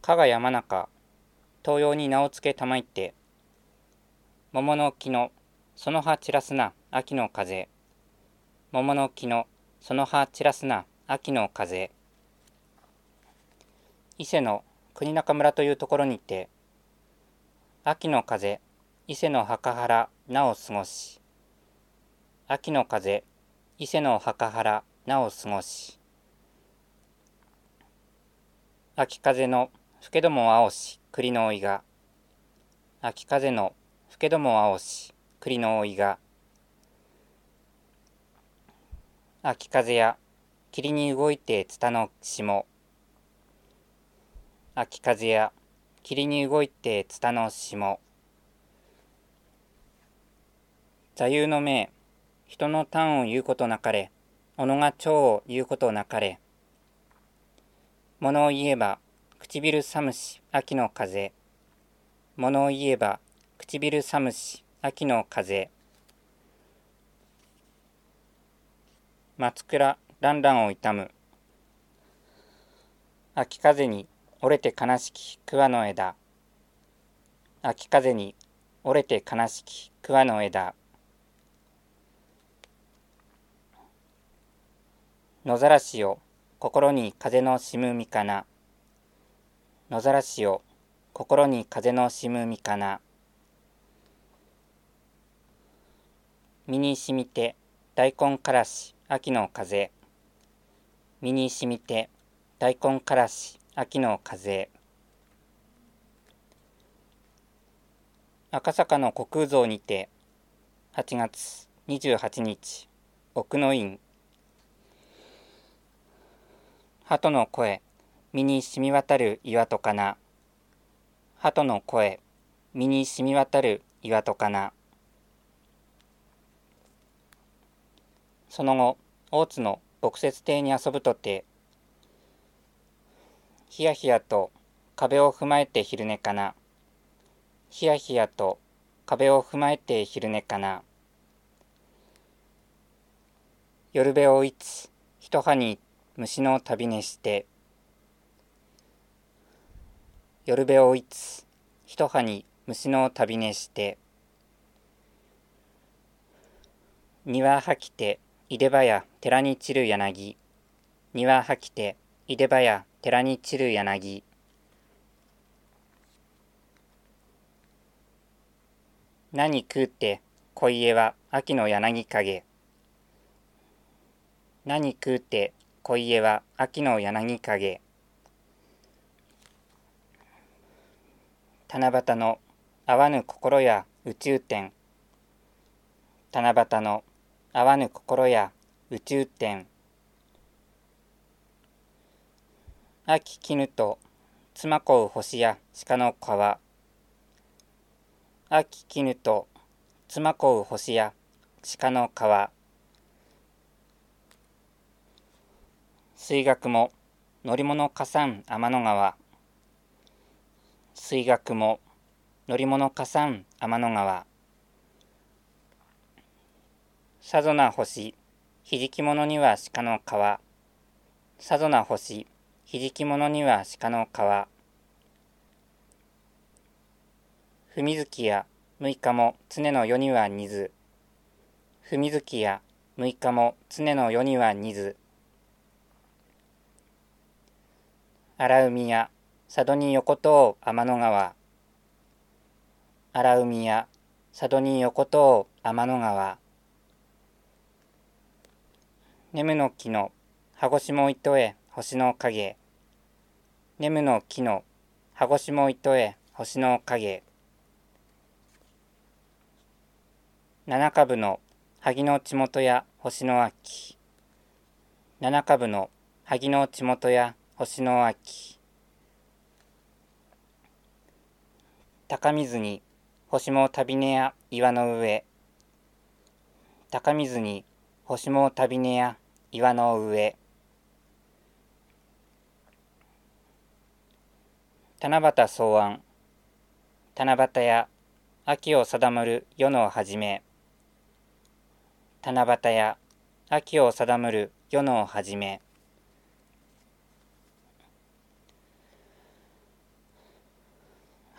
加賀山中、東洋に名をつけたまいて、桃の木のその葉散らすな秋の風、桃の木のその葉散らすな秋の風。伊勢の国中村というところにて、秋の風、伊勢の墓原なお過ごし、秋の風、伊勢の墓原なお過ごし、秋風の吹けども青し栗の追いが、秋風の吹けども青し栗の追いが、秋風や霧に動いてツタの霜、秋風や霧に動いてツタの霜。座右の銘、人の短を言うことなかれ、己が長を言うことなかれ。物を言えば唇寒し秋の風、物を言えば唇寒し秋の風。松倉蘭々を悼む、秋風に折れて悲しき桑の枝、秋風に折れて悲しき桑の枝。野ざらしを心に風のしむみかな、野ざらしを心に風のしむみかな。身にしみて大根からし秋の風、身にしみて大根からし秋の風。赤坂の虚空像にて8月28日奥の院。鳩の声、身に染み渡る岩戸かな。鳩の声、身に染み渡る岩戸かな。その後、大津の牧雪亭に遊ぶとて、ひやひやと壁を踏まえて昼寝かな。ひやひやと壁を踏まえて昼寝かな。夜べをいつ、一葉に虫の旅寝して、夜べをいつ、一葉に虫の旅寝して、庭はきて、いでばや寺に散る柳、庭はきて、いでばや寺に散る柳。何食うて小家は秋の柳陰、何食うて小家は秋の柳陰。七夕の合わぬ心や宇宙天、七夕の合わぬ心や宇宙天。秋絹と妻子う星や鹿の皮、秋絹と妻子う星や鹿の皮。水学も乗り物かさん天の川、水学も乗り物かさん天の川。さぞな星、ひじき者には鹿の皮、さぞな星、ひじき者には鹿の皮。踏み月や六日も常の世には似ず、踏み月や六日も常の世には似ず。荒海や佐渡に横通う天の川、荒海や佐渡に横通う天の川。眠の木の羽越も糸へ星の影、眠の木の羽越も糸へ星の影。七株の萩の地元や星の秋、七株の萩の地元や星の秋。高水に星も旅ねや岩の上、高水に星も旅ねや岩の上。七夕草案、七夕や秋を定むる世の初め、七夕や秋を定むる世の初め。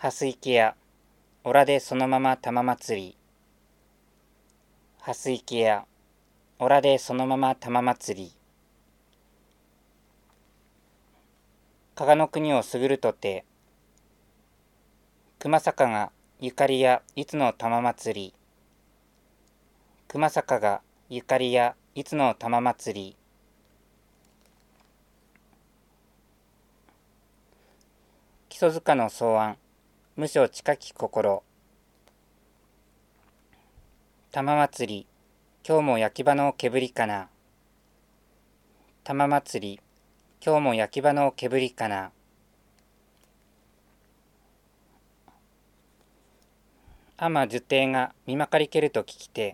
はす池やおらでそのまま玉祭り。はす池やおらでそのまま玉祭り。加賀の国をすぐるとて、熊坂がゆかりやいつの玉祭り。熊坂がゆかりやいつの玉祭り。木曽塚の草案、無所近き心。玉祭り、今日も焼き場の煙かな。玉祭り、今日も焼き場の煙かな。天樹帝が見まかりけると聞きて、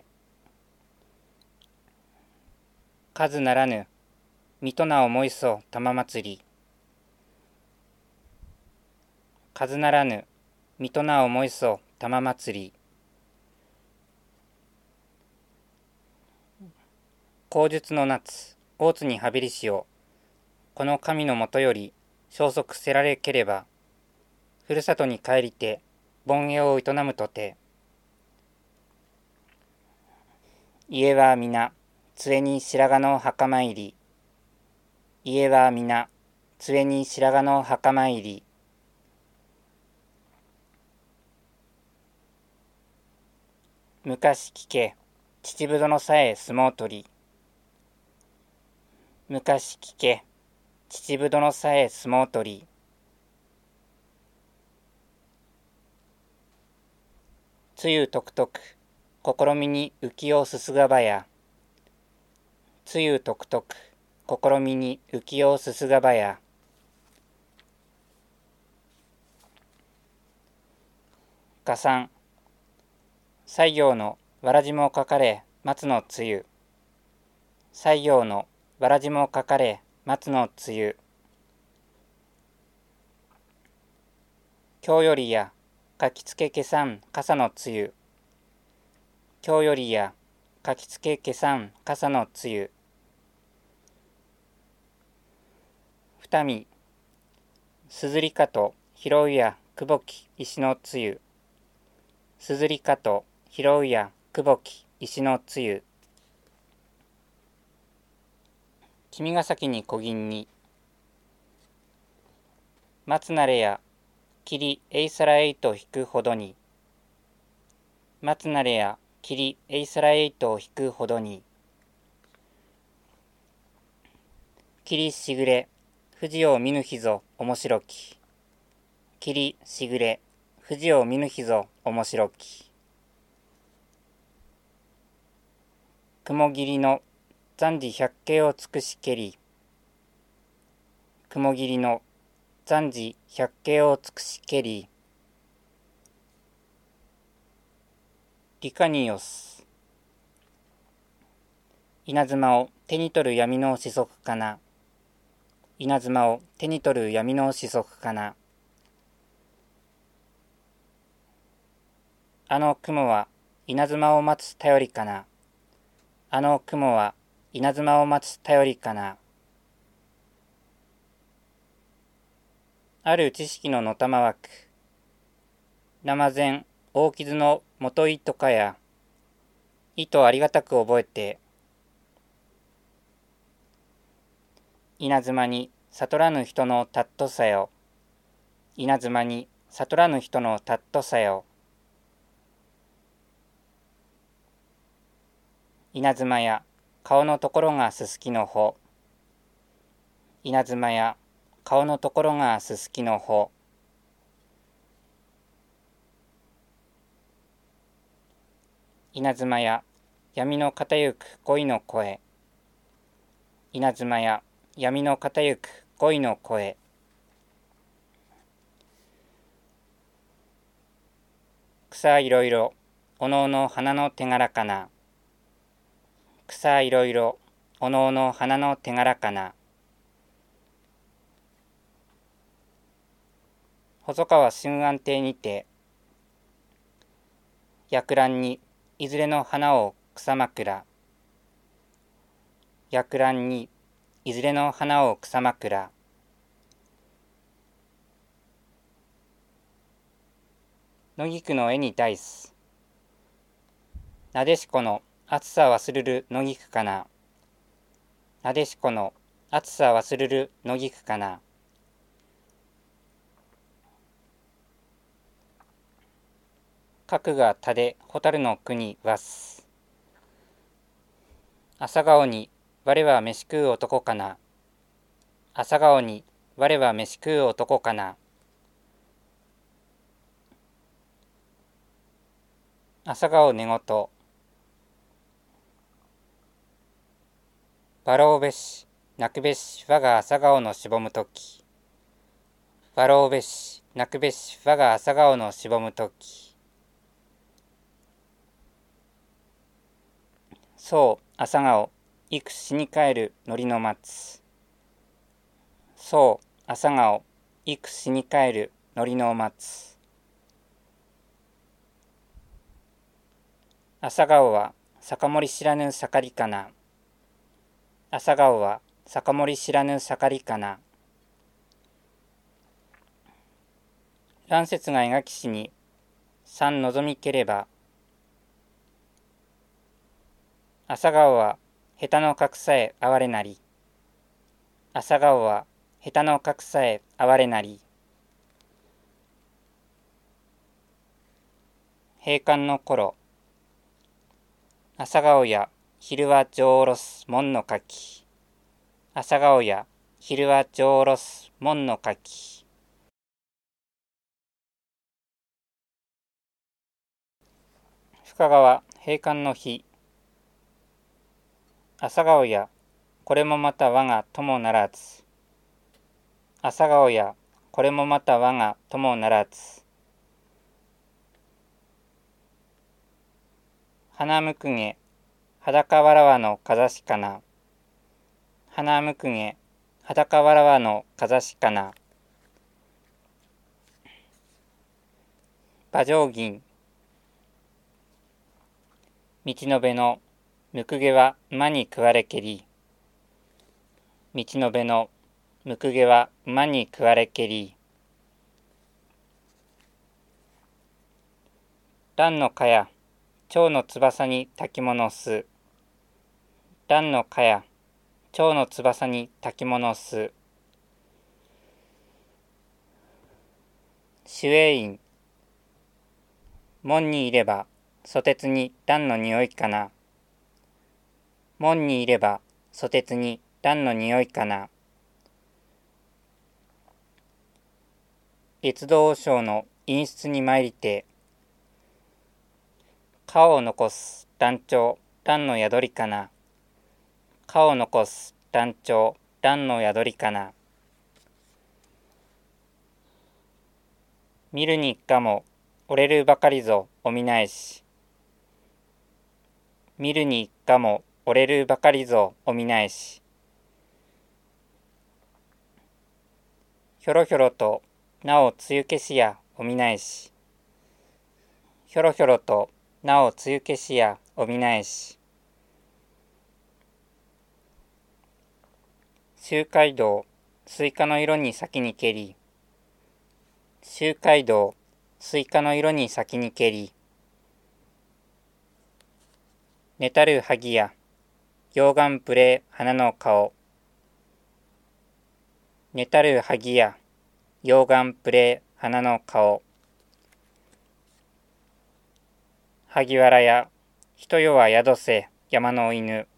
数ならぬ、水戸な思いそ玉祭り。数ならぬ、水戸な思いそ玉祭り。口述の夏、大津にはべりしを、この神のもとより消息せられければ、ふるさとに帰りて、盆栄を営むとて、家は皆、杖に白髪の墓参り。家は皆、杖に白髪の墓参り。昔聞け、秩父殿さえ相撲取り。昔聞け、秩父殿さえ相撲取り。つゆとくとく、試みに浮きをすすがばや。つゆとくとく、試みに浮きをすすがばや。加算。西行のわらじもかかれ松のつゆ。西行のわらじもかかれ松のつゆ。今日よりやかきつけけさん傘のつゆ。今日よりやかきつけけさん傘のつゆ。二見。すずりかと拾うやくぼき石のつゆ。すずりかと拾うやくぼき石のつゆ。君が先に小銀に。松なれや霧えいさらえいと引くほどに。松なれや霧えいさらえいと引くほどに。霧しぐれ富士を見ぬ日ぞ面白き。霧しぐれ富士を見ぬ日ぞ面白き。雲霧の残事百景を尽くしけり。雲霧の残事百景を尽くしけり。リカニオス。稲妻を手に取る闇の子息かな。稲妻を手に取る闇の子息かな。あの雲は稲妻を待つ頼りかな。あの雲は稲妻を待つ頼りかな。ある知識ののたまわく。生前大傷の元いとかや。いとありがたく覚えて。稲妻に悟らぬ人のたっとさよ。稲妻に悟らぬ人のたっとさよ。稲妻や顔のところがすすきの穂。稲妻や顔のところがすすきの穂。稲妻や闇の片ゆく恋の声。稲妻や闇の片ゆく恋の声。草いろいろおのおの花の手柄かな。草いろいろおのおの花の手柄かな。細川春安亭にて薬蘭にいずれの花を草枕。薬蘭にいずれの花を草枕。 野菊の絵にダイス。なでしこの暑さ忘るる野菊かな。なでしこの暑さ忘るる野菊かな。角が田で蛍の国わす。朝顔に我は飯食う男かな。朝顔に我は飯食う男かな。朝顔寝言。笑うべし泣くべし我が朝顔のしぼむとき。笑うべし泣くべし我が朝顔のしぼむとき。そう朝顔幾死に帰るのりの松。そう朝顔幾死に帰るのりの松。朝顔は酒盛り知らぬ盛りかな。朝顔は酒盛り知らぬ盛りかな。乱節が描きしに三望みければ。朝顔は下手の角さえ哀れなり。朝顔は下手の角さえ哀れなり。閉館の頃。朝顔や昼は上おろす門の柿。朝顔や昼は上おろす門の柿。深川閉館の日。朝顔やこれもまた我が友ならず。朝顔やこれもまた我が友ならず。花むくげ裸わらわのかざしかな。花むくげ裸わらわのかざしかな。馬上銀。道の辺のむくげは馬に食われけり。道の辺のむくげは馬に食われけり。蘭の茅蝶の翼に焚き物す。蘭の茅蝶の翼に焚き物す。守衛院。門にいれば蘇鉄に蘭の匂いかな。門にいれば蘇鉄に蘭の匂いかな。越道和尚の陰湿に参りて。顔を残す蘭長蘭の宿りかな。顔を残す蘭長蘭の宿りかな。見るにかも折れるばかりぞおみなえし。見るにかも折れるばかりぞおみなえし。ひょろひょろとなおつゆけしやおみなえし。ひょろひょろとなおつゆけしやおみなえし。周街道スイカの色に先にけり。周街道スイカの色に先にけり。寝たる萩や溶岩プレ花の顔。寝たる萩や溶岩プレ花の顔。萩原や人よは宿せ山の犬。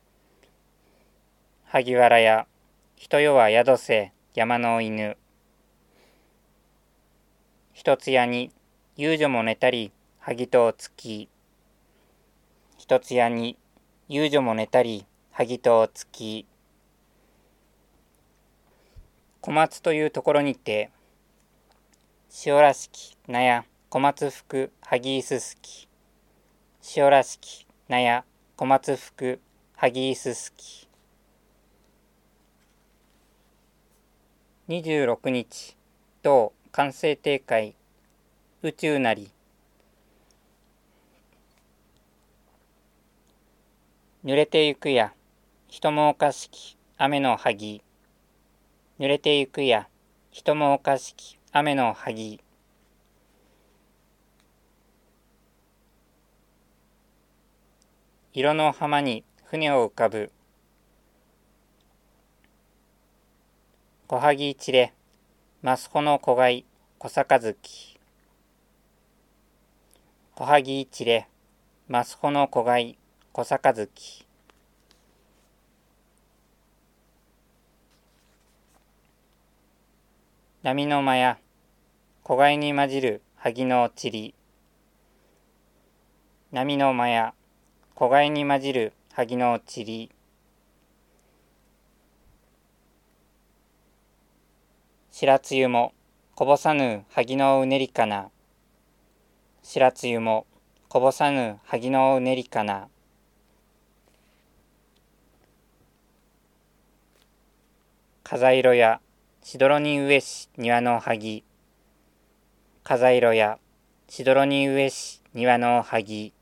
萩原や人よは宿せ山の犬。一つやに遊女も寝たり萩とつき。一つやに遊女も寝たり萩とつき。小松というところにて塩らしき名や小松福萩いすすき。塩らしき名や小松福萩いすすき。26日同完成定会宇宙なり。濡れてゆくや人もおかしき雨の萩。濡れてゆくや人もおかしき雨の萩。 色の浜に船を浮かぶ。小萩一れ、ますほの子飼い、小盃。小萩一れ、ますほの子飼い、小盃。波の間や、子飼いに混じる萩の塵。波の間や、子飼いに混じる萩の塵。白露もこぼさぬ萩のうねりかな。白露もこぼさぬ萩のうねりかな。風色やしどろに植えし庭の萩。風色やしどろに植えし庭の萩。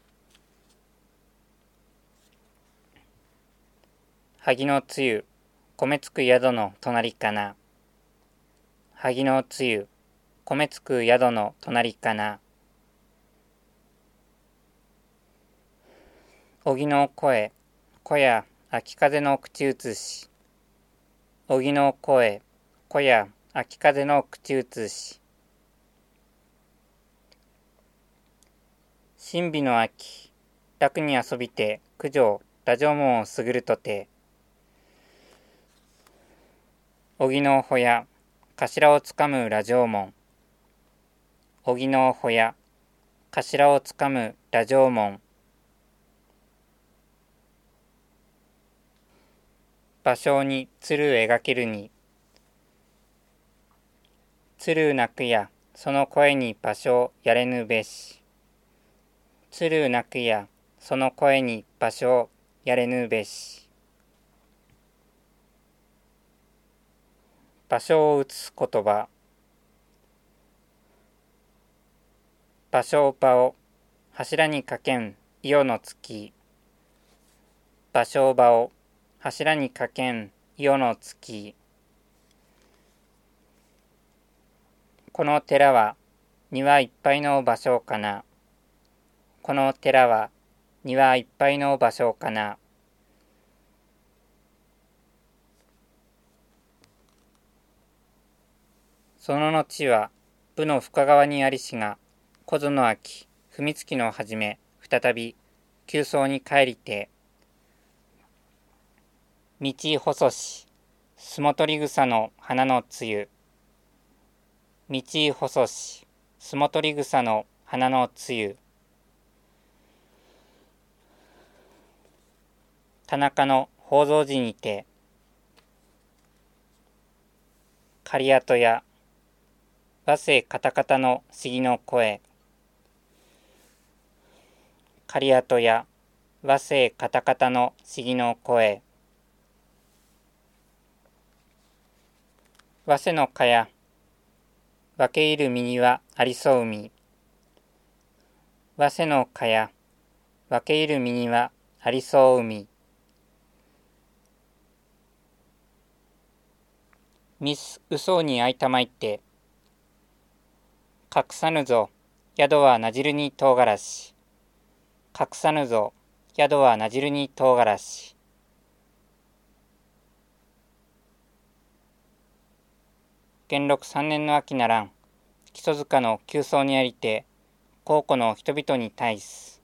萩のつゆ米つく宿の隣かな。萩のつゆ米つく宿の隣かな。荻の声小や秋風の口移し。荻の声小や秋風の口移し。神秘の秋楽に遊びて九条羅城門をすぐるとて。荻の穂や頭をつかむ羅城門。荻の穂や頭をつかむ羅城門。芭蕉に鶴描けるに。鶴鳴くやその声に芭蕉やれぬべし。鶴鳴くやその声に芭蕉やれぬべし。芭蕉を移す言葉。芭蕉場を柱にかけん伊予の月。芭蕉場を柱にかけん伊予の月。この寺は庭いっぱいの芭蕉かな。この寺は庭いっぱいの芭蕉かな。その後は武の深川にありしが、小津の秋、文月の初め、再び、急走に帰りて、道細し、すもとり草の花のつゆ。道細し、すもとり草の花のつゆ。田中の宝蔵寺にて、刈跡や和声カタカタの杉の声。刈跡や和声カタカタの杉の声。早生の蚊や分け入る身にはありそうみ。早生の蚊や分け入る身にはありそうみ。ミスうそうにあいたまいって隠さぬぞ宿はなじるに唐辛子。隠さぬぞ宿はなじるに唐辛子。元禄3年の秋ならん木曽塚の急走にありて皇庫の人々に対す。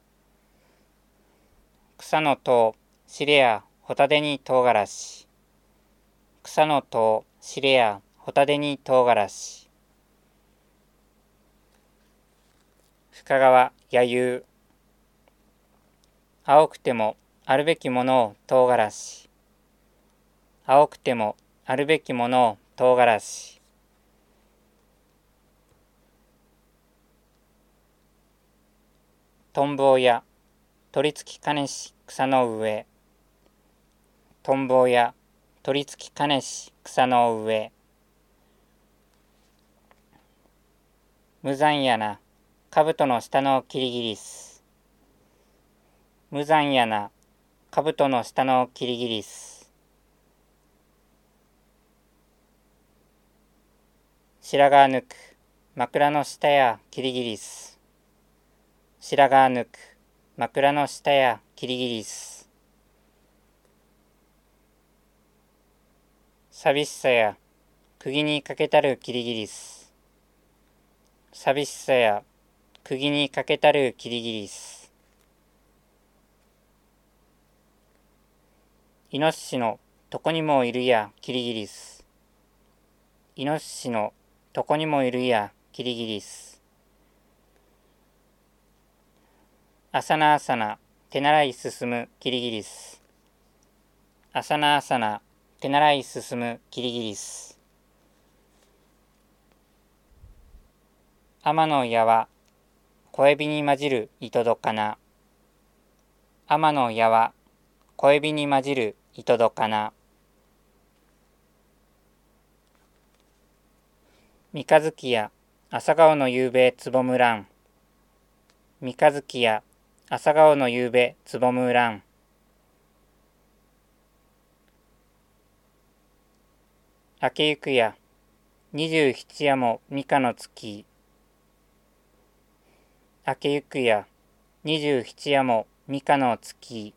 草の塔しれやホタデに唐辛子。草の塔しれやホタデに唐辛子。深川弥生。青くてもあるべきものを唐辛子。青くてもあるべきものを唐辛子。とんぼうや取り付きかねし草の上。とんぼうや取り付きかねし草の上。無残やな兜の下のキリギリス。無残やな兜の下のキリギリス。白髪抜く枕の下やキリギリス。白髪抜く枕の下やキリギリス。寂しさや釘にかけたるキリギリス。寂しさや釘にかけたるキリギリス。イノシシのとこにもいるやキリギリス。イノシシのとこにもいるやキリギリス。朝な朝な手習い進むキリギリス。朝な朝な手習い進むキリギリス。天の矢は小エビに混じる糸戸かな。天の矢は小エビに混じる糸戸かな。三日月や朝顔の夕べつぼむらん。三日月や朝顔の夕べつぼむらん。明けゆくや27夜も三日の月。明けゆくや27夜も三日の月。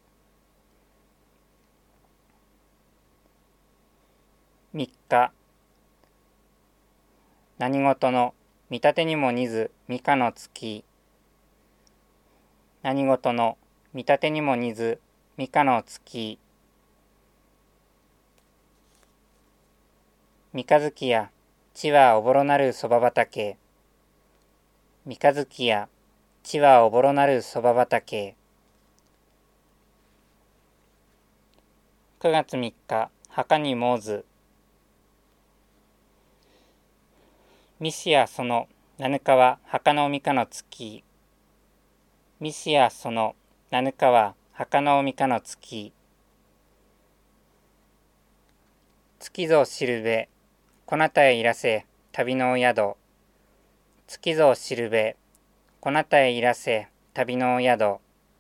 三日何事の見立てにも似ず三日の月。何事の見立てにも似ず三日の月。三日月や地はおぼろなるそば畑。三日月や地はおぼろなるそば畑。9月3日墓に申ず。ミシやその7日は墓の三日の月。ミシやその7日は墓の三日の月。月ぞ知るべこなたへいらせ旅のお宿。月ぞ知るべこなたへいらせ旅のお宿。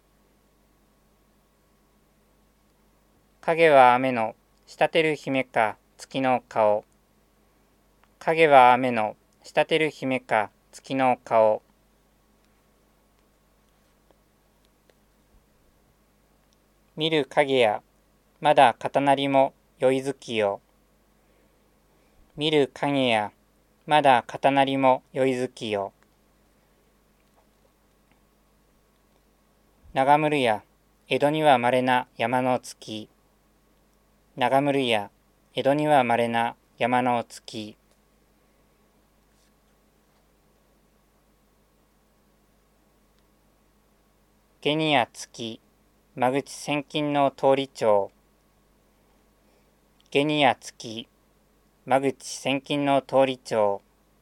影は雨の滴てる姫か月の顔。影は雨の滴てる姫か月の顔。見る影やまだ片なりもよい月よ。見る影やまだ片なりもよい月よ。長むるや江戸にはまれな山の月。長むるや江戸にはまれな山の月。下にや月間口千金の通り町。下にや月間口千金の通り町。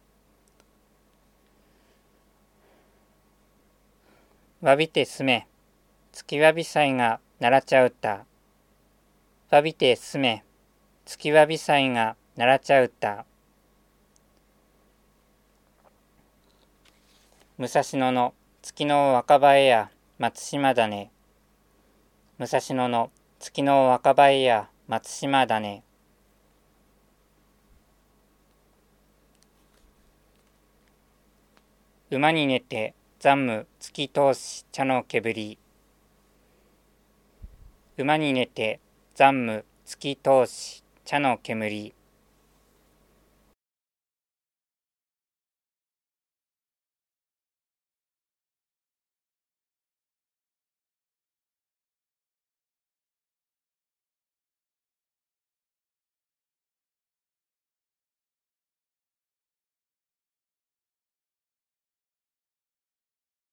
わびてすめ月わびさいがならちゃうた。わびてすめ月わびさいがならちゃうた。武蔵野の月の若葉絵や松島種。武蔵野の月の若葉絵や松島種。馬に寝て残夢月通し茶の煙。馬に寝て残夢月通し茶の煙。